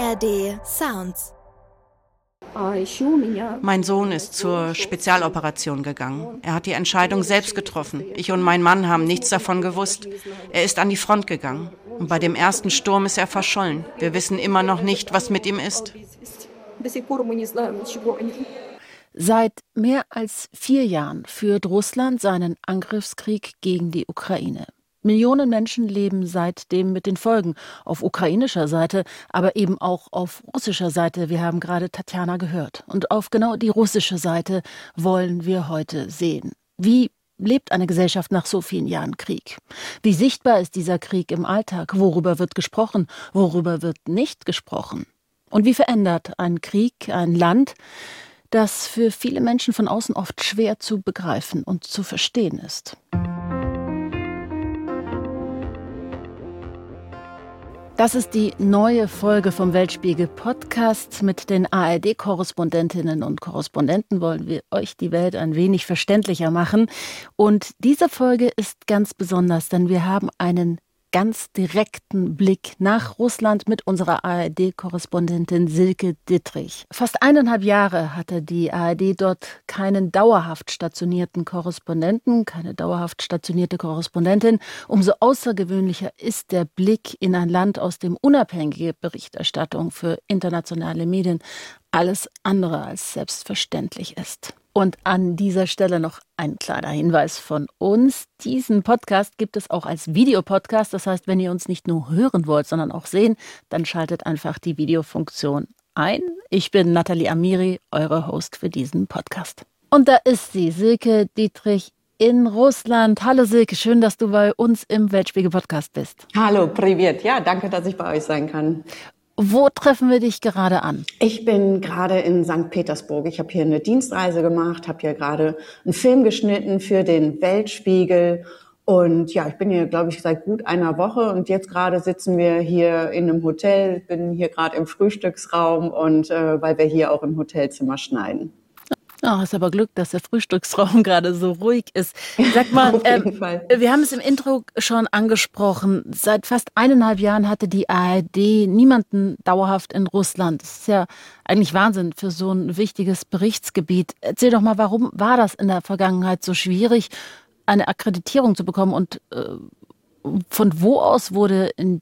ARD Sounds. Mein Sohn ist zur Spezialoperation gegangen. Er hat die Entscheidung selbst getroffen. Ich und mein Mann haben nichts davon gewusst. Er ist an die Front gegangen. Und bei dem ersten Sturm ist er verschollen. Wir wissen immer noch nicht, was mit ihm ist. Seit mehr als 4 Jahren führt Russland seinen Angriffskrieg gegen die Ukraine. Millionen Menschen leben seitdem mit den Folgen, auf ukrainischer Seite, aber eben auch auf russischer Seite. Wir haben gerade Tatjana gehört. Und auf genau die russische Seite wollen wir heute sehen. Wie lebt eine Gesellschaft nach so vielen Jahren Krieg? Wie sichtbar ist dieser Krieg im Alltag? Worüber wird gesprochen? Worüber wird nicht gesprochen? Und wie verändert ein Krieg ein Land, das für viele Menschen von außen oft schwer zu begreifen und zu verstehen ist? Das ist die neue Folge vom Weltspiegel-Podcast. Mit den ARD-Korrespondentinnen und Korrespondenten wollen wir euch die Welt ein wenig verständlicher machen. Und diese Folge ist ganz besonders, denn wir haben einen ganz direkten Blick nach Russland mit unserer ARD-Korrespondentin Silke Dittrich. Fast 1,5 Jahre hatte die ARD dort keinen dauerhaft stationierten Korrespondenten, keine dauerhaft stationierte Korrespondentin. Umso außergewöhnlicher ist der Blick in ein Land, aus dem unabhängige Berichterstattung für internationale Medien alles andere als selbstverständlich ist. Und an dieser Stelle noch ein kleiner Hinweis von uns. Diesen Podcast gibt es auch als Videopodcast. Das heißt, wenn ihr uns nicht nur hören wollt, sondern auch sehen, dann schaltet einfach die Videofunktion ein. Ich bin Nathalie Amiri, eure Host für diesen Podcast. Und da ist sie, Silke Dittrich in Russland. Hallo Silke, schön, dass du bei uns im Weltspiegel-Podcast bist. Hallo, privet. Ja, danke, dass ich bei euch sein kann. Wo treffen wir dich gerade an? Ich bin gerade in St. Petersburg. Ich habe hier eine Dienstreise gemacht, habe hier gerade einen Film geschnitten für den Weltspiegel. Und ja, ich bin hier, glaube ich, seit gut einer Woche. Und jetzt gerade sitzen wir hier in einem Hotel. Ich bin hier gerade im Frühstücksraum und weil wir hier auch im Hotelzimmer schneiden. Oh, hast aber Glück, dass der Frühstücksraum gerade so ruhig ist. Sag mal, wir haben es im Intro schon angesprochen. Seit fast 1,5 Jahren hatte die ARD niemanden dauerhaft in Russland. Das ist ja eigentlich Wahnsinn für so ein wichtiges Berichtsgebiet. Erzähl doch mal, warum war das in der Vergangenheit so schwierig, eine Akkreditierung zu bekommen? Und von wo aus wurde in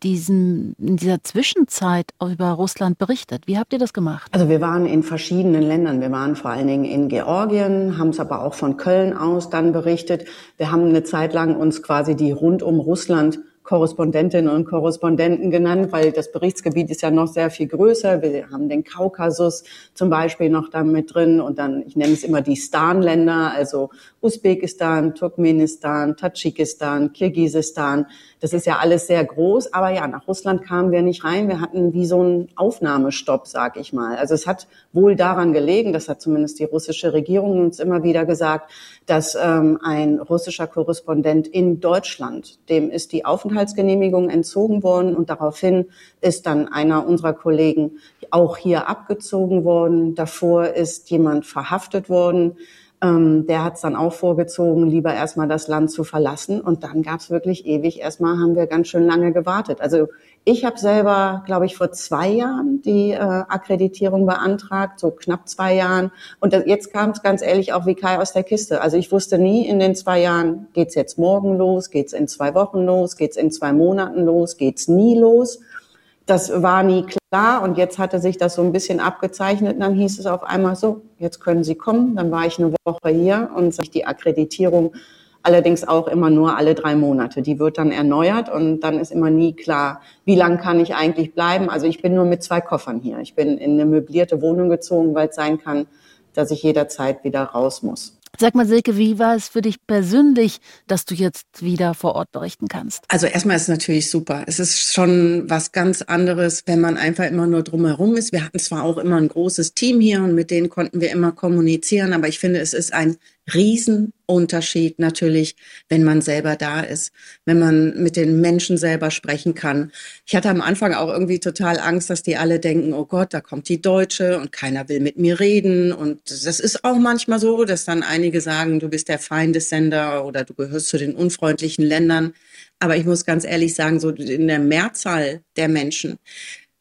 dieser Zwischenzeit über Russland berichtet? Wie habt ihr das gemacht? Also wir waren in verschiedenen Ländern. Wir waren vor allen Dingen in Georgien, haben es aber auch von Köln aus dann berichtet. Wir haben eine Zeit lang uns quasi die rund um Russland Korrespondentinnen und Korrespondenten genannt, weil das Berichtsgebiet ist ja noch sehr viel größer. Wir haben den Kaukasus zum Beispiel noch da mit drin und dann, ich nenne es immer die Stan-Länder, also Usbekistan, Turkmenistan, Tadschikistan, Kirgisistan. Das ist ja alles sehr groß, aber ja, nach Russland kamen wir nicht rein. Wir hatten wie so einen Aufnahmestopp, sag ich mal. Also es hat wohl daran gelegen, das hat zumindest die russische Regierung uns immer wieder gesagt, dass ein russischer Korrespondent in Deutschland, dem ist die Aufenthaltsgenehmigung entzogen worden und daraufhin ist dann einer unserer Kollegen auch hier abgezogen worden. Davor ist jemand verhaftet worden. Der hat es dann auch vorgezogen, lieber erstmal das Land zu verlassen. Und dann gab es wirklich ewig, erstmal haben wir ganz schön lange gewartet. Also ich habe selber, glaube ich, vor 2 Jahren die Akkreditierung beantragt, so knapp 2 Jahren. Und jetzt kam es ganz ehrlich auch wie Kai aus der Kiste. Also ich wusste nie in den 2 Jahren, geht's jetzt morgen los, geht's in 2 Wochen los, geht's in 2 Monaten los, geht's nie los. Das war nie klar und jetzt hatte sich das so ein bisschen abgezeichnet und dann hieß es auf einmal so, jetzt können Sie kommen. Dann war ich eine Woche hier und die Akkreditierung allerdings auch immer nur alle 3 Monate. Die wird dann erneuert und dann ist immer nie klar, wie lang kann ich eigentlich bleiben. Also ich bin nur mit 2 Koffern hier. Ich bin in eine möblierte Wohnung gezogen, weil es sein kann, dass ich jederzeit wieder raus muss. Sag mal, Silke, wie war es für dich persönlich, dass du jetzt wieder vor Ort berichten kannst? Also erstmal ist es natürlich super. Es ist schon was ganz anderes, wenn man einfach immer nur drumherum ist. Wir hatten zwar auch immer ein großes Team hier und mit denen konnten wir immer kommunizieren, aber ich finde, es ist ein Riesenunterschied natürlich, wenn man selber da ist, wenn man mit den Menschen selber sprechen kann. Ich hatte am Anfang auch irgendwie total Angst, dass die alle denken, oh Gott, da kommt die Deutsche und keiner will mit mir reden. Und das ist auch manchmal so, dass dann einige sagen, du bist der Feindessender oder du gehörst zu den unfreundlichen Ländern. Aber ich muss ganz ehrlich sagen, so in der Mehrzahl der Menschen,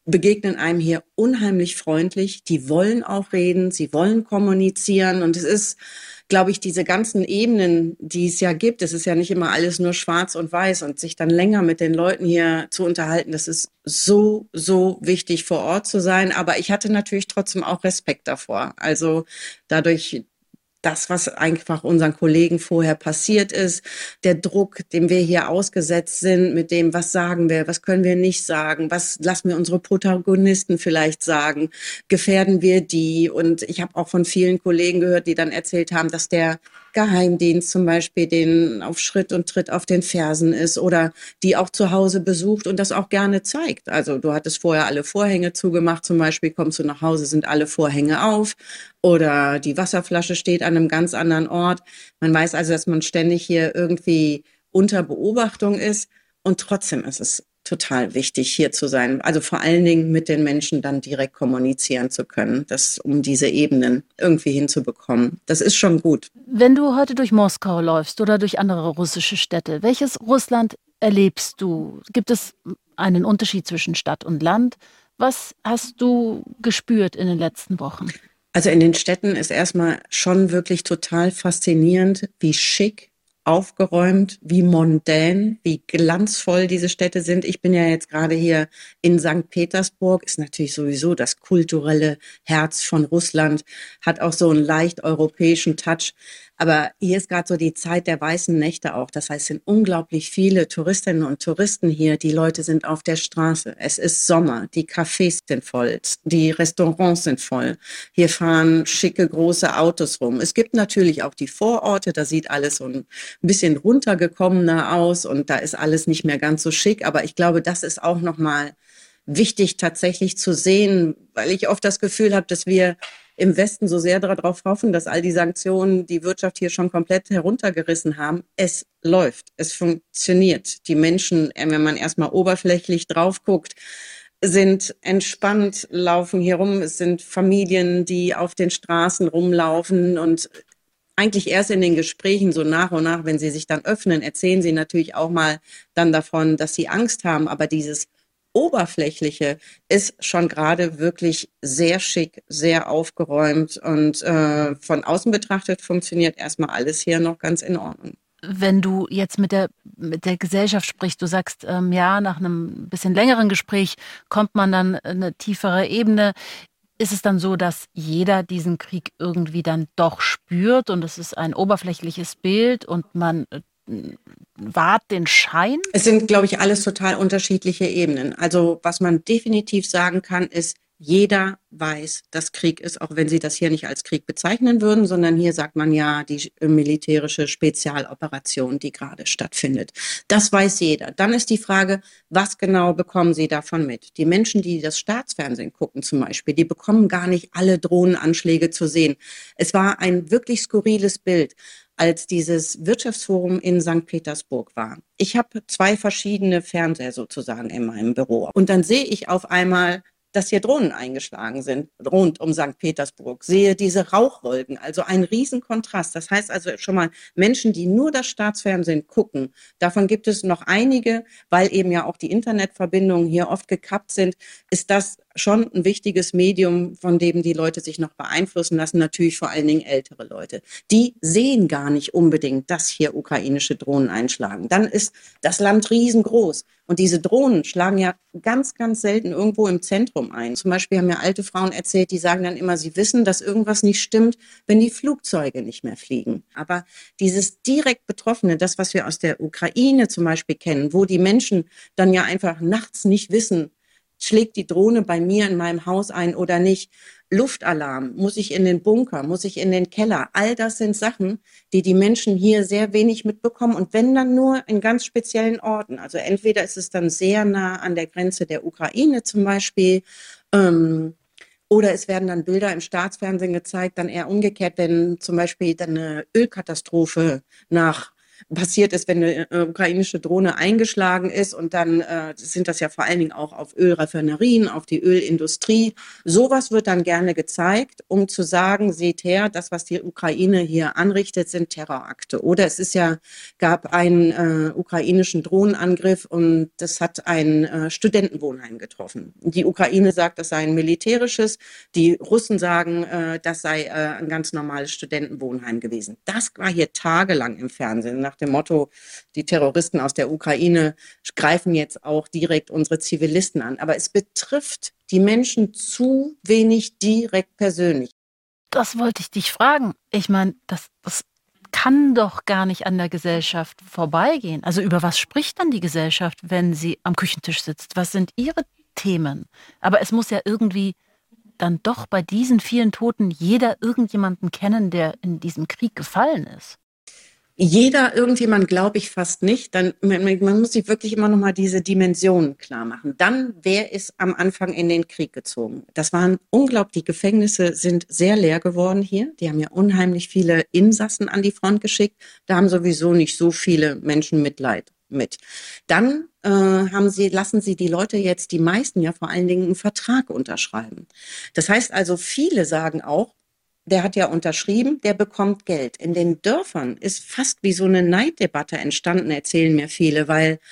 begegnen einem hier unheimlich freundlich. Die wollen auch reden, sie wollen kommunizieren. Und es ist, glaube ich, diese ganzen Ebenen, die es ja gibt. Es ist ja nicht immer alles nur schwarz und weiß. Und sich dann länger mit den Leuten hier zu unterhalten, das ist so, so wichtig, vor Ort zu sein. Aber ich hatte natürlich trotzdem auch Respekt davor. Also dadurch, das, was einfach unseren Kollegen vorher passiert ist, der Druck, dem wir hier ausgesetzt sind, mit dem, was sagen wir, was können wir nicht sagen, was lassen wir unsere Protagonisten vielleicht sagen, gefährden wir die? Und ich habe auch von vielen Kollegen gehört, die dann erzählt haben, dass der Geheimdienst zum Beispiel denen auf Schritt und Tritt auf den Fersen ist oder die auch zu Hause besucht und das auch gerne zeigt. Also du hattest vorher alle Vorhänge zugemacht, zum Beispiel kommst du nach Hause, sind alle Vorhänge auf oder die Wasserflasche steht an einem ganz anderen Ort. Man weiß also, dass man ständig hier irgendwie unter Beobachtung ist und trotzdem ist es total wichtig, hier zu sein. Also vor allen Dingen mit den Menschen dann direkt kommunizieren zu können, um diese Ebenen irgendwie hinzubekommen. Das ist schon gut. Wenn du heute durch Moskau läufst oder durch andere russische Städte, welches Russland erlebst du? Gibt es einen Unterschied zwischen Stadt und Land? Was hast du gespürt in den letzten Wochen? Also in den Städten ist erstmal schon wirklich total faszinierend, wie schick, aufgeräumt, wie mondän, wie glanzvoll diese Städte sind. Ich bin ja jetzt gerade hier in Sankt Petersburg, ist natürlich sowieso das kulturelle Herz von Russland, hat auch so einen leicht europäischen Touch. Aber hier ist gerade so die Zeit der weißen Nächte auch. Das heißt, es sind unglaublich viele Touristinnen und Touristen hier. Die Leute sind auf der Straße. Es ist Sommer. Die Cafés sind voll. Die Restaurants sind voll. Hier fahren schicke, große Autos rum. Es gibt natürlich auch die Vororte. Da sieht alles so ein bisschen runtergekommener aus und da ist alles nicht mehr ganz so schick. Aber ich glaube, das ist auch nochmal wichtig tatsächlich zu sehen, weil ich oft das Gefühl habe, dass wir im Westen so sehr darauf hoffen, dass all die Sanktionen die Wirtschaft hier schon komplett heruntergerissen haben. Es läuft, es funktioniert. Die Menschen, wenn man erstmal oberflächlich drauf guckt, sind entspannt, laufen hier rum. Es sind Familien, die auf den Straßen rumlaufen und eigentlich erst in den Gesprächen so nach und nach, wenn sie sich dann öffnen, erzählen sie natürlich auch mal dann davon, dass sie Angst haben. Aber dieses Oberflächliche ist schon gerade wirklich sehr schick, sehr aufgeräumt und von außen betrachtet funktioniert erstmal alles hier noch ganz in Ordnung. Wenn du jetzt mit der Gesellschaft sprichst, du sagst, ja, nach einem bisschen längeren Gespräch kommt man dann eine tiefere Ebene. Ist es dann so, dass jeder diesen Krieg irgendwie dann doch spürt und es ist ein oberflächliches Bild und man wahrt den Schein? Es sind, glaube ich, alles total unterschiedliche Ebenen. Also was man definitiv sagen kann, ist, jeder weiß, dass Krieg ist, auch wenn Sie das hier nicht als Krieg bezeichnen würden, sondern hier sagt man ja die militärische Spezialoperation, die gerade stattfindet. Das weiß jeder. Dann ist die Frage, was genau bekommen Sie davon mit? Die Menschen, die das Staatsfernsehen gucken zum Beispiel, die bekommen gar nicht alle Drohnenanschläge zu sehen. Es war ein wirklich skurriles Bild, als dieses Wirtschaftsforum in Sankt Petersburg war. Ich habe 2 verschiedene Fernseher sozusagen in meinem Büro. Und dann sehe ich auf einmal, dass hier Drohnen eingeschlagen sind rund um Sankt Petersburg. Sehe diese Rauchwolken, also ein Riesenkontrast. Das heißt also schon mal Menschen, die nur das Staatsfernsehen gucken, davon gibt es noch einige, weil eben ja auch die Internetverbindungen hier oft gekappt sind, ist das schon ein wichtiges Medium, von dem die Leute sich noch beeinflussen lassen, natürlich vor allen Dingen ältere Leute. Die sehen gar nicht unbedingt, dass hier ukrainische Drohnen einschlagen. Dann ist das Land riesengroß und diese Drohnen schlagen ja ganz, ganz selten irgendwo im Zentrum ein. Zum Beispiel haben mir alte Frauen erzählt, die sagen dann immer, sie wissen, dass irgendwas nicht stimmt, wenn die Flugzeuge nicht mehr fliegen. Aber dieses direkt Betroffene, das, was wir aus der Ukraine zum Beispiel kennen, wo die Menschen dann ja einfach nachts nicht wissen, schlägt die Drohne bei mir in meinem Haus ein oder nicht? Luftalarm, muss ich in den Bunker, muss ich in den Keller? All das sind Sachen, die die Menschen hier sehr wenig mitbekommen und wenn dann nur in ganz speziellen Orten. Also entweder ist es dann sehr nah an der Grenze der Ukraine zum Beispiel, oder es werden dann Bilder im Staatsfernsehen gezeigt, dann eher umgekehrt, wenn zum Beispiel dann eine Ölkatastrophe nach passiert ist, wenn eine ukrainische Drohne eingeschlagen ist und dann sind das ja vor allen Dingen auch auf Ölraffinerien, auf die Ölindustrie. Sowas wird dann gerne gezeigt, um zu sagen, seht her, das, was die Ukraine hier anrichtet, sind Terrorakte. Oder gab einen ukrainischen Drohnenangriff und das hat ein Studentenwohnheim getroffen. Die Ukraine sagt, das sei ein militärisches, die Russen sagen, das sei ein ganz normales Studentenwohnheim gewesen. Das war hier tagelang im Fernsehen nach dem Motto, die Terroristen aus der Ukraine greifen jetzt auch direkt unsere Zivilisten an. Aber es betrifft die Menschen zu wenig direkt persönlich. Das wollte ich dich fragen. Ich meine, das kann doch gar nicht an der Gesellschaft vorbeigehen. Also über was spricht dann die Gesellschaft, wenn sie am Küchentisch sitzt? Was sind ihre Themen? Aber es muss ja irgendwie dann doch bei diesen vielen Toten jeder irgendjemanden kennen, der in diesem Krieg gefallen ist. Irgendjemand glaube ich fast nicht. Man muss sich wirklich immer noch mal diese Dimensionen klar machen. Dann, wer ist am Anfang in den Krieg gezogen? Das waren unglaublich, die Gefängnisse sind sehr leer geworden hier. Die haben ja unheimlich viele Insassen an die Front geschickt. Da haben sowieso nicht so viele Menschen Mitleid mit. Dann lassen sie die Leute jetzt, die meisten ja vor allen Dingen, einen Vertrag unterschreiben. Das heißt also, viele sagen auch, der hat ja unterschrieben, der bekommt Geld. In den Dörfern ist fast wie so eine Neiddebatte entstanden, erzählen mir viele, weil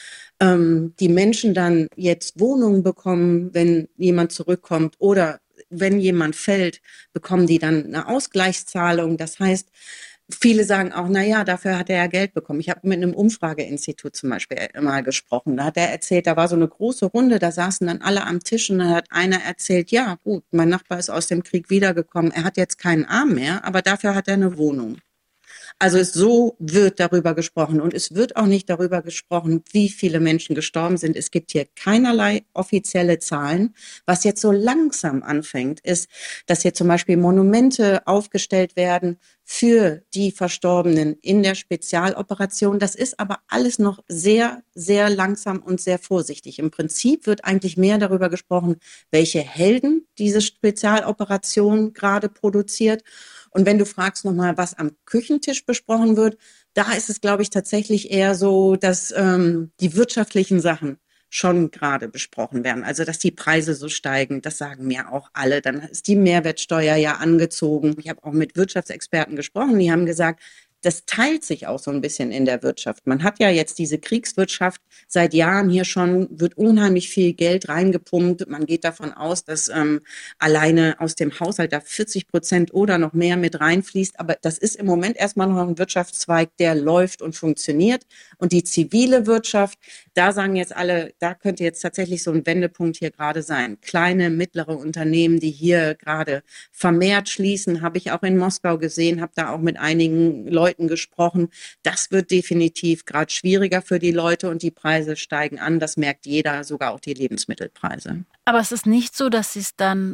die Menschen dann jetzt Wohnungen bekommen, wenn jemand zurückkommt oder wenn jemand fällt, bekommen die dann eine Ausgleichszahlung. Das heißt, viele sagen auch, na ja, dafür hat er ja Geld bekommen. Ich habe mit einem Umfrageinstitut zum Beispiel mal gesprochen. Da hat er erzählt, da war so eine große Runde, da saßen dann alle am Tisch und da hat einer erzählt, ja gut, mein Nachbar ist aus dem Krieg wiedergekommen, er hat jetzt keinen Arm mehr, aber dafür hat er eine Wohnung. Also so wird darüber gesprochen und es wird auch nicht darüber gesprochen, wie viele Menschen gestorben sind. Es gibt hier keinerlei offizielle Zahlen. Was jetzt so langsam anfängt, ist, dass hier zum Beispiel Monumente aufgestellt werden für die Verstorbenen in der Spezialoperation. Das ist aber alles noch sehr, sehr langsam und sehr vorsichtig. Im Prinzip wird eigentlich mehr darüber gesprochen, welche Helden diese Spezialoperation gerade produziert. Und wenn du fragst nochmal, was am Küchentisch besprochen wird, da ist es, glaube ich, tatsächlich eher so, dass die wirtschaftlichen Sachen schon gerade besprochen werden. Also, dass die Preise so steigen, das sagen mir auch alle. Dann ist die Mehrwertsteuer ja angezogen. Ich habe auch mit Wirtschaftsexperten gesprochen, die haben gesagt, das teilt sich auch so ein bisschen in der Wirtschaft. Man hat ja jetzt diese Kriegswirtschaft seit Jahren hier schon, wird unheimlich viel Geld reingepumpt. Man geht davon aus, dass alleine aus dem Haushalt da 40% oder noch mehr mit reinfließt. Aber das ist im Moment erstmal noch ein Wirtschaftszweig, der läuft und funktioniert. Und die zivile Wirtschaft, da sagen jetzt alle, da könnte jetzt tatsächlich so ein Wendepunkt hier gerade sein. Kleine, mittlere Unternehmen, die hier gerade vermehrt schließen, habe ich auch in Moskau gesehen, habe da auch mit einigen Leuten gesprochen. Das wird definitiv gerade schwieriger für die Leute und die Preise steigen an. Das merkt jeder, sogar auch die Lebensmittelpreise. Aber es ist nicht so, dass sie es dann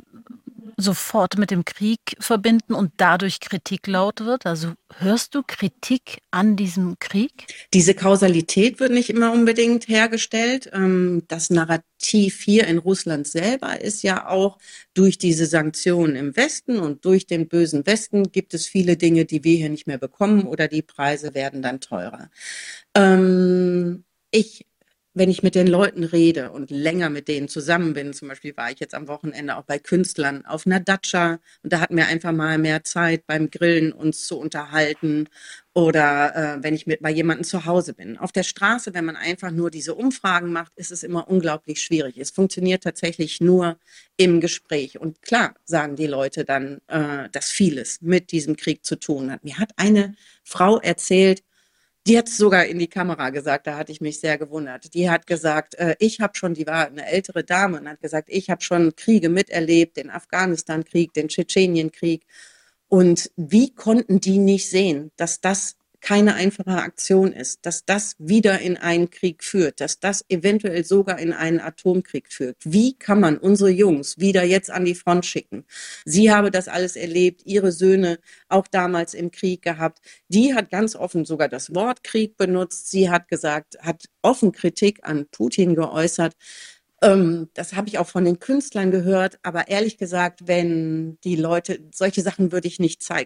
sofort mit dem Krieg verbinden und dadurch Kritik laut wird? Also hörst du Kritik an diesem Krieg? Diese Kausalität wird nicht immer unbedingt hergestellt. Das Narrativ hier in Russland selber ist ja auch, durch diese Sanktionen im Westen und durch den bösen Westen gibt es viele Dinge, die wir hier nicht mehr bekommen oder die Preise werden dann teurer. Wenn ich mit den Leuten rede und länger mit denen zusammen bin, zum Beispiel war ich jetzt am Wochenende auch bei Künstlern auf einer Datscha und da hatten wir einfach mal mehr Zeit beim Grillen uns zu unterhalten oder wenn ich bei jemandem zu Hause bin. Auf der Straße, wenn man einfach nur diese Umfragen macht, ist es immer unglaublich schwierig. Es funktioniert tatsächlich nur im Gespräch. Und klar sagen die Leute dann, dass vieles mit diesem Krieg zu tun hat. Mir hat eine Frau erzählt, die hat es sogar in die Kamera gesagt, da hatte ich mich sehr gewundert. Die hat gesagt, die war eine ältere Dame und hat gesagt, ich habe schon Kriege miterlebt, den Afghanistan-Krieg, den Tschetschenien-Krieg. Und wie konnten die nicht sehen, dass das keine einfache Aktion ist, dass das wieder in einen Krieg führt, dass das eventuell sogar in einen Atomkrieg führt. Wie kann man unsere Jungs wieder jetzt an die Front schicken? Sie habe das alles erlebt, ihre Söhne auch damals im Krieg gehabt. Die hat ganz offen sogar das Wort Krieg benutzt. Sie hat gesagt, hat offen Kritik an Putin geäußert. Das habe ich auch von den Künstlern gehört. Aber ehrlich gesagt, wenn die Leute, solche Sachen würde ich nicht zeigen.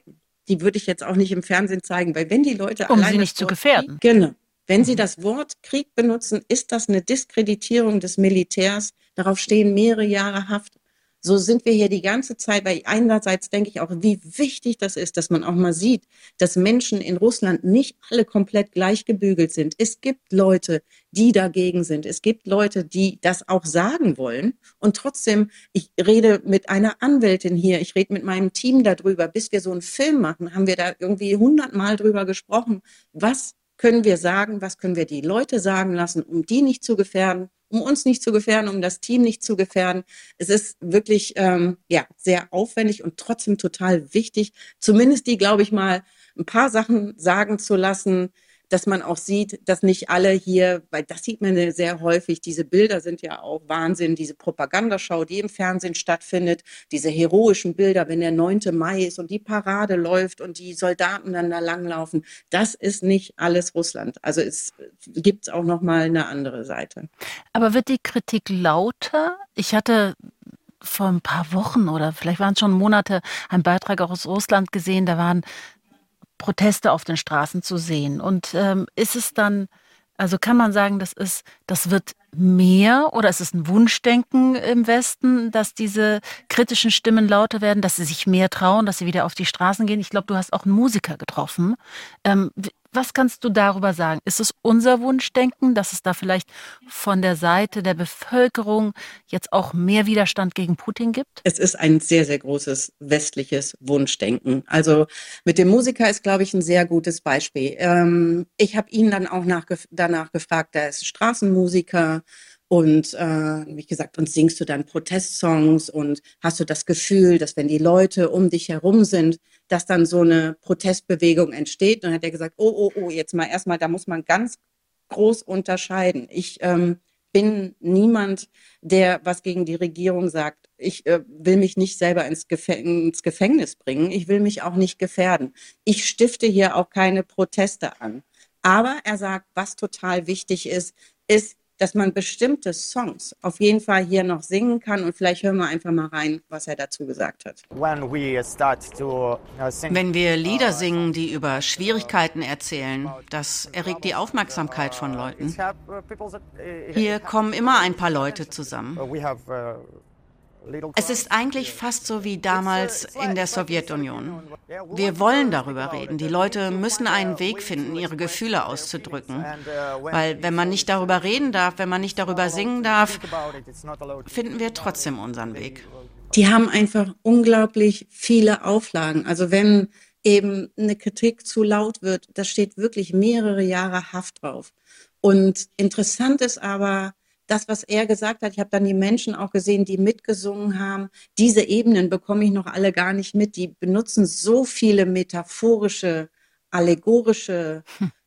die würde ich jetzt auch nicht im Fernsehen zeigen, weil wenn die Leute um allein sie nicht zu gefährden. Genau. Wenn sie das Wort Krieg benutzen, ist das eine Diskreditierung des Militärs. Darauf stehen mehrere Jahre Haft. So sind wir hier die ganze Zeit, weil einerseits denke ich auch, wie wichtig das ist, dass man auch mal sieht, dass Menschen in Russland nicht alle komplett gleich gebügelt sind. Es gibt Leute, die dagegen sind. Es gibt Leute, die das auch sagen wollen. Und trotzdem, ich rede mit einer Anwältin hier, ich rede mit meinem Team darüber. Bis wir so einen Film machen, haben wir da irgendwie 100-mal drüber gesprochen. Was können wir sagen, was können wir die Leute sagen lassen, um die nicht zu gefährden, um uns nicht zu gefährden, um das Team nicht zu gefährden. Es ist wirklich sehr aufwendig und trotzdem total wichtig, zumindest die, glaube ich mal, ein paar Sachen sagen zu lassen, dass man auch sieht, dass nicht alle hier, weil das sieht man sehr häufig, diese Bilder sind ja auch Wahnsinn, diese Propagandaschau, die im Fernsehen stattfindet, diese heroischen Bilder, wenn der 9. Mai ist und die Parade läuft und die Soldaten dann da langlaufen, das ist nicht alles Russland. Also es gibt auch noch mal eine andere Seite. Aber wird die Kritik lauter? Ich hatte vor ein paar Wochen oder vielleicht waren es schon Monate einen Beitrag aus Russland gesehen, da waren Proteste auf den Straßen zu sehen. Und ist es dann, also kann man sagen, das wird mehr oder ist es ein Wunschdenken im Westen, dass diese kritischen Stimmen lauter werden, dass sie sich mehr trauen, dass sie wieder auf die Straßen gehen? Ich glaube, du hast auch einen Musiker getroffen. Was kannst du darüber sagen? Ist es unser Wunschdenken, dass es da vielleicht von der Seite der Bevölkerung jetzt auch mehr Widerstand gegen Putin gibt? Es ist ein sehr, sehr großes westliches Wunschdenken. Also mit dem Musiker ist, glaube ich, ein sehr gutes Beispiel. Ich habe ihn dann auch danach gefragt, der ist Straßenmusiker. Und wie gesagt, und singst du dann Protestsongs und hast du das Gefühl, dass wenn die Leute um dich herum sind, dass dann so eine Protestbewegung entsteht? Und dann hat er gesagt, oh, jetzt mal erstmal, da muss man ganz groß unterscheiden. Ich bin niemand, der was gegen die Regierung sagt. Ich will mich nicht selber ins Gefängnis bringen. Ich will mich auch nicht gefährden. Ich stifte hier auch keine Proteste an. Aber er sagt, was total wichtig ist, dass man bestimmte Songs auf jeden Fall hier noch singen kann. Und vielleicht hören wir einfach mal rein, was er dazu gesagt hat. Wenn wir Lieder singen, die über Schwierigkeiten erzählen, das erregt die Aufmerksamkeit von Leuten. Hier kommen immer ein paar Leute zusammen. Es ist eigentlich fast so wie damals in der Sowjetunion. Wir wollen darüber reden. Die Leute müssen einen Weg finden, ihre Gefühle auszudrücken. Weil wenn man nicht darüber reden darf, wenn man nicht darüber singen darf, finden wir trotzdem unseren Weg. Die haben einfach unglaublich viele Auflagen. Also wenn eben eine Kritik zu laut wird, da steht wirklich mehrere Jahre Haft drauf. Und interessant ist aber, das, was er gesagt hat, ich habe dann die Menschen auch gesehen, die mitgesungen haben. Diese Ebenen bekomme ich noch alle gar nicht mit. Die benutzen so viele metaphorische, allegorische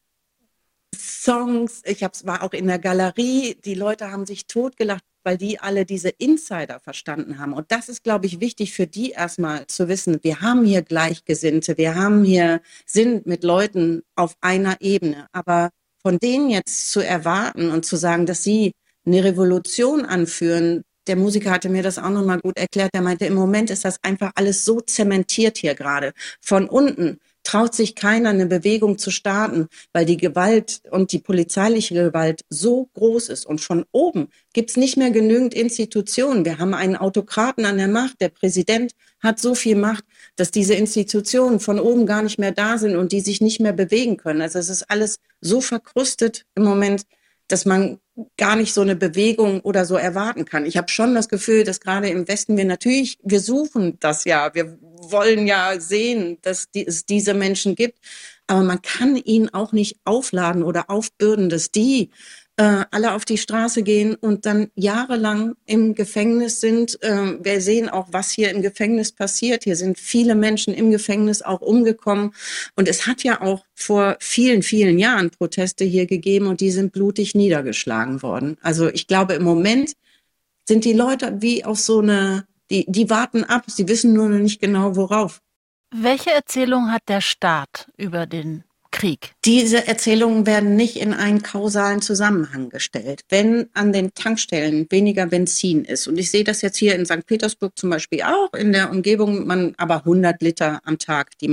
Songs. War auch in der Galerie. Die Leute haben sich totgelacht, weil die alle diese Insider verstanden haben. Und das ist, glaube ich, wichtig für die erstmal zu wissen. Wir haben hier Gleichgesinnte. Sind mit Leuten auf einer Ebene. Aber von denen jetzt zu erwarten und zu sagen, dass sie eine Revolution anführen. Der Musiker hatte mir das auch nochmal gut erklärt. Der meinte, im Moment ist das einfach alles so zementiert hier gerade. Von unten traut sich keiner, eine Bewegung zu starten, weil die Gewalt und die polizeiliche Gewalt so groß ist. Und von oben gibt's nicht mehr genügend Institutionen. Wir haben einen Autokraten an der Macht. Der Präsident hat so viel Macht, dass diese Institutionen von oben gar nicht mehr da sind und die sich nicht mehr bewegen können. Also es ist alles so verkrustet im Moment, dass man gar nicht so eine Bewegung oder so erwarten kann. Ich habe schon das Gefühl, dass gerade im Westen wir suchen das ja, wir wollen ja sehen, dass es diese Menschen gibt, aber man kann ihnen auch nicht aufladen oder aufbürden, dass die alle auf die Straße gehen und dann jahrelang im Gefängnis sind. Wir sehen auch, was hier im Gefängnis passiert. Hier sind viele Menschen im Gefängnis auch umgekommen. Und es hat ja auch vor vielen, vielen Jahren Proteste hier gegeben und die sind blutig niedergeschlagen worden. Also ich glaube, im Moment sind die Leute wie auf so eine, die warten ab. Sie wissen nur noch nicht genau, worauf. Welche Erzählung hat der Staat über den Krieg? Diese Erzählungen werden nicht in einen kausalen Zusammenhang gestellt. Wenn an den Tankstellen weniger Benzin ist, und ich sehe das jetzt hier in St. Petersburg zum Beispiel auch in der Umgebung, man aber 100 Liter am Tag, die man tankt.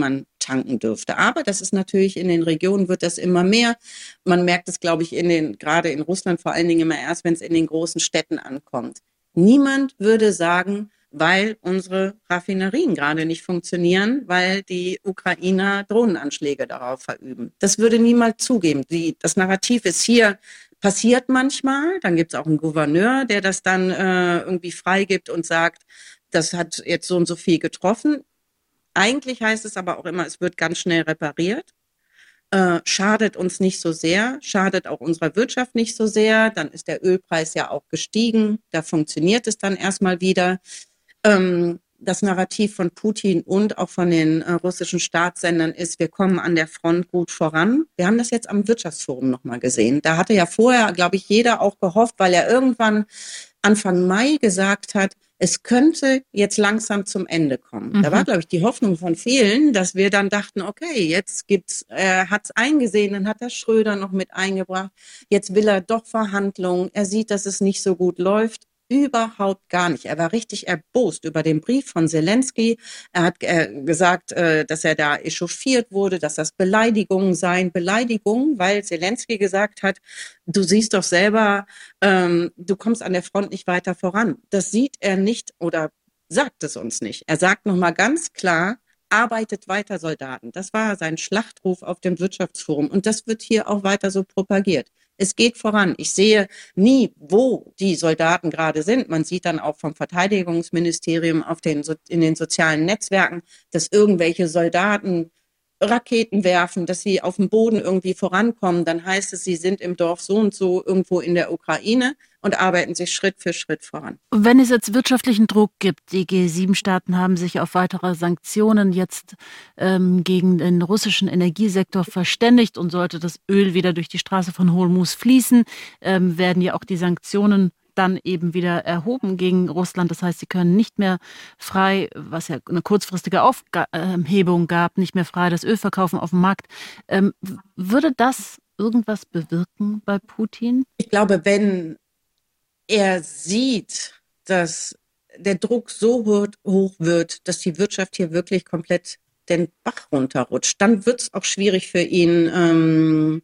tanken dürfte. Aber das ist natürlich, in den Regionen wird das immer mehr. Man merkt es, glaube ich, gerade in Russland vor allen Dingen immer erst, wenn es in den großen Städten ankommt. Niemand würde sagen, weil unsere Raffinerien gerade nicht funktionieren, weil die Ukrainer Drohnenanschläge darauf verüben. Das würde niemand zugeben. Das Narrativ ist hier, passiert manchmal. Dann gibt es auch einen Gouverneur, der das dann irgendwie freigibt und sagt, das hat jetzt so und so viel getroffen. Eigentlich heißt es aber auch immer, es wird ganz schnell repariert. Schadet uns nicht so sehr, schadet auch unserer Wirtschaft nicht so sehr. Dann ist der Ölpreis ja auch gestiegen. Da funktioniert es dann erstmal wieder. Das Narrativ von Putin und auch von den russischen Staatssendern ist, wir kommen an der Front gut voran. Wir haben das jetzt am Wirtschaftsforum nochmal gesehen. Da hatte ja vorher, glaube ich, jeder auch gehofft, weil er irgendwann Anfang Mai gesagt hat, es könnte jetzt langsam zum Ende kommen. Da war, glaube ich, die Hoffnung von vielen, dass wir dann dachten, okay, jetzt hat es eingesehen, dann hat der Schröder noch mit eingebracht. Jetzt will er doch Verhandlungen. Er sieht, dass es nicht so gut läuft. Überhaupt gar nicht. Er war richtig erbost über den Brief von Zelensky. Er hat gesagt, dass er da echauffiert wurde, dass das Beleidigungen seien. Beleidigungen, weil Zelensky gesagt hat, du siehst doch selber, du kommst an der Front nicht weiter voran. Das sieht er nicht oder sagt es uns nicht. Er sagt nochmal ganz klar, arbeitet weiter, Soldaten. Das war sein Schlachtruf auf dem Wirtschaftsforum. Und das wird hier auch weiter so propagiert. Es geht voran. Ich sehe nie, wo die Soldaten gerade sind. Man sieht dann auch vom Verteidigungsministerium in den sozialen Netzwerken, dass irgendwelche Soldaten Raketen werfen, dass sie auf dem Boden irgendwie vorankommen. Dann heißt es, sie sind im Dorf so und so irgendwo in der Ukraine und arbeiten sich Schritt für Schritt voran. Wenn es jetzt wirtschaftlichen Druck gibt, die G7-Staaten haben sich auf weitere Sanktionen jetzt gegen den russischen Energiesektor verständigt und sollte das Öl wieder durch die Straße von Hormuz fließen, werden ja auch die Sanktionen dann eben wieder erhoben gegen Russland. Das heißt, sie können nicht mehr frei, was ja eine kurzfristige Aufhebung gab, nicht mehr frei das Öl verkaufen auf dem Markt. Würde das irgendwas bewirken bei Putin? Ich glaube, wenn er sieht, dass der Druck so hoch wird, dass die Wirtschaft hier wirklich komplett den Bach runterrutscht, dann wird es auch schwierig für ihn,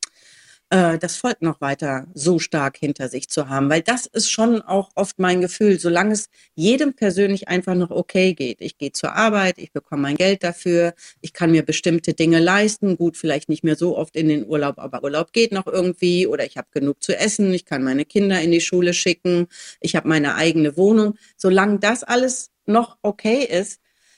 das Volk noch weiter so stark hinter sich zu haben. Weil das ist schon auch oft mein Gefühl, solange es jedem persönlich einfach noch okay geht. Ich gehe zur Arbeit, ich bekomme mein Geld dafür, ich kann mir bestimmte Dinge leisten, gut, vielleicht nicht mehr so oft in den Urlaub, aber Urlaub geht noch irgendwie oder ich habe genug zu essen, ich kann meine Kinder in die Schule schicken, ich habe meine eigene Wohnung. Solange das alles noch okay ist,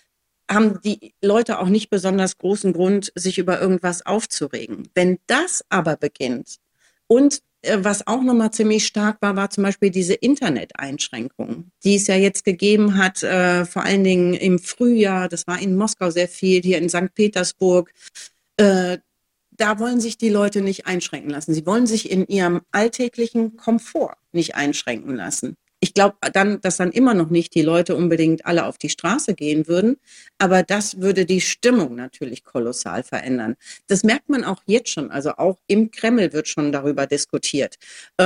haben die Leute auch nicht besonders großen Grund, sich über irgendwas aufzuregen. Wenn das aber beginnt und was auch nochmal ziemlich stark war zum Beispiel diese Internet-Einschränkung, die es ja jetzt gegeben hat, vor allen Dingen im Frühjahr, das war in Moskau sehr viel, hier in St. Petersburg, da wollen sich die Leute nicht einschränken lassen. Sie wollen sich in ihrem alltäglichen Komfort nicht einschränken lassen. Ich glaube dann, dass dann immer noch nicht die Leute unbedingt alle auf die Straße gehen würden, aber das würde die Stimmung natürlich kolossal verändern. Das merkt man auch jetzt schon, also auch im Kreml wird schon darüber diskutiert,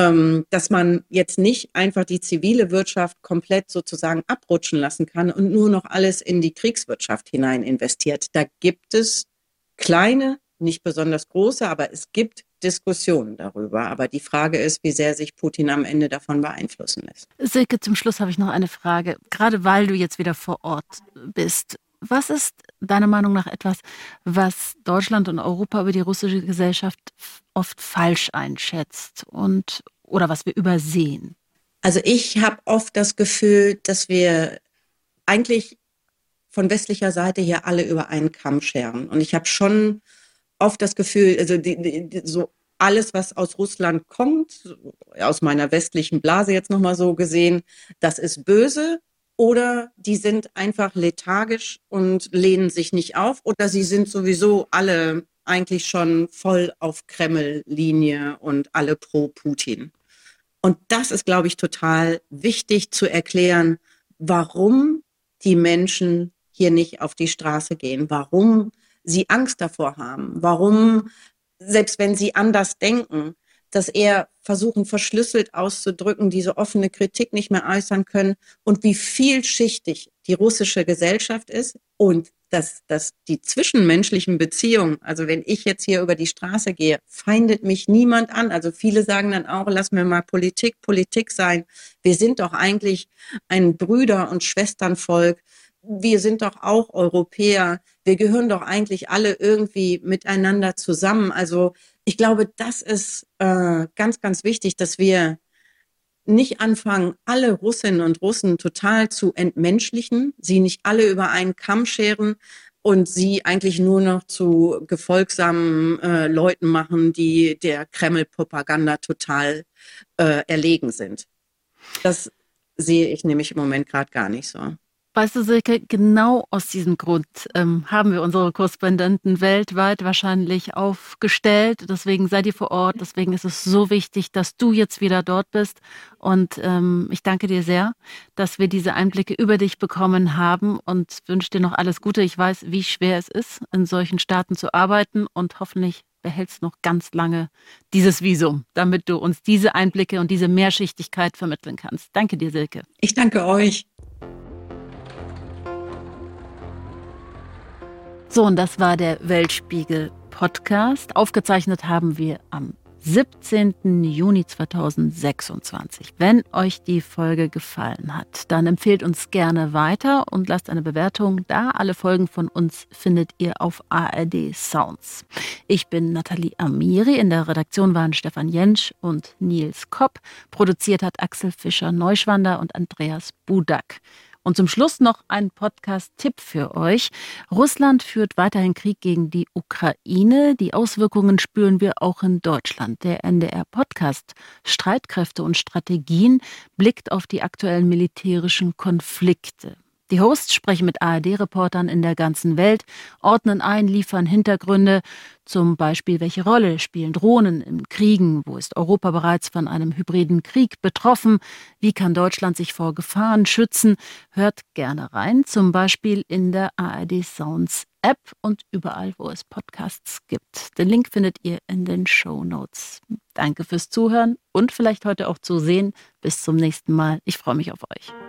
dass man jetzt nicht einfach die zivile Wirtschaft komplett sozusagen abrutschen lassen kann und nur noch alles in die Kriegswirtschaft hinein investiert. Da gibt es kleine, nicht besonders große, aber es gibt Diskussionen darüber. Aber die Frage ist, wie sehr sich Putin am Ende davon beeinflussen lässt. Silke, zum Schluss habe ich noch eine Frage. Gerade weil du jetzt wieder vor Ort bist. Was ist deiner Meinung nach etwas, was Deutschland und Europa über die russische Gesellschaft oft falsch einschätzt oder was wir übersehen? Also ich habe oft das Gefühl, dass wir eigentlich von westlicher Seite hier alle über einen Kamm scheren. Und ich habe schon oft das Gefühl, also so alles, was aus Russland kommt, aus meiner westlichen Blase jetzt nochmal so gesehen, das ist böse oder die sind einfach lethargisch und lehnen sich nicht auf oder sie sind sowieso alle eigentlich schon voll auf Kreml-Linie und alle pro Putin. Und das ist, glaube ich, total wichtig zu erklären, warum die Menschen hier nicht auf die Straße gehen, warum sie Angst davor haben, warum, selbst wenn sie anders denken, dass eher versuchen, verschlüsselt auszudrücken, diese offene Kritik nicht mehr äußern können und wie vielschichtig die russische Gesellschaft ist und dass die zwischenmenschlichen Beziehungen, also wenn ich jetzt hier über die Straße gehe, feindet mich niemand an. Also viele sagen dann auch, lass mir mal Politik sein. Wir sind doch eigentlich ein Brüder- und Schwesternvolk. Wir sind doch auch Europäer. Wir gehören doch eigentlich alle irgendwie miteinander zusammen. Also ich glaube, das ist ganz, ganz wichtig, dass wir nicht anfangen, alle Russinnen und Russen total zu entmenschlichen, sie nicht alle über einen Kamm scheren und sie eigentlich nur noch zu gefolgsamen Leuten machen, die der Kreml-Propaganda total erlegen sind. Das sehe ich nämlich im Moment gerade gar nicht so. Weißt du, Silke, genau aus diesem Grund haben wir unsere Korrespondenten weltweit wahrscheinlich aufgestellt. Deswegen seid ihr vor Ort. Deswegen ist es so wichtig, dass du jetzt wieder dort bist. Und ich danke dir sehr, dass wir diese Einblicke über dich bekommen haben und wünsche dir noch alles Gute. Ich weiß, wie schwer es ist, in solchen Staaten zu arbeiten, und hoffentlich behältst noch ganz lange dieses Visum, damit du uns diese Einblicke und diese Mehrschichtigkeit vermitteln kannst. Danke dir, Silke. Ich danke euch. So, und das war der Weltspiegel-Podcast. Aufgezeichnet haben wir am 17. Juni 2026. Wenn euch die Folge gefallen hat, dann empfehlt uns gerne weiter und lasst eine Bewertung da. Alle Folgen von uns findet ihr auf ARD Sounds. Ich bin Nathalie Amiri. In der Redaktion waren Stefan Jentsch und Nils Kopp. Produziert hat Axel Fischer-Neuschwander und Andreas Budak. Und zum Schluss noch ein Podcast-Tipp für euch. Russland führt weiterhin Krieg gegen die Ukraine. Die Auswirkungen spüren wir auch in Deutschland. Der NDR-Podcast Streitkräfte und Strategien blickt auf die aktuellen militärischen Konflikte. Die Hosts sprechen mit ARD-Reportern in der ganzen Welt, ordnen ein, liefern Hintergründe, zum Beispiel, welche Rolle spielen Drohnen in Kriegen, wo ist Europa bereits von einem hybriden Krieg betroffen, wie kann Deutschland sich vor Gefahren schützen. Hört gerne rein, zum Beispiel in der ARD Sounds App und überall, wo es Podcasts gibt. Den Link findet ihr in den Shownotes. Danke fürs Zuhören und vielleicht heute auch Zusehen. Bis zum nächsten Mal. Ich freue mich auf euch.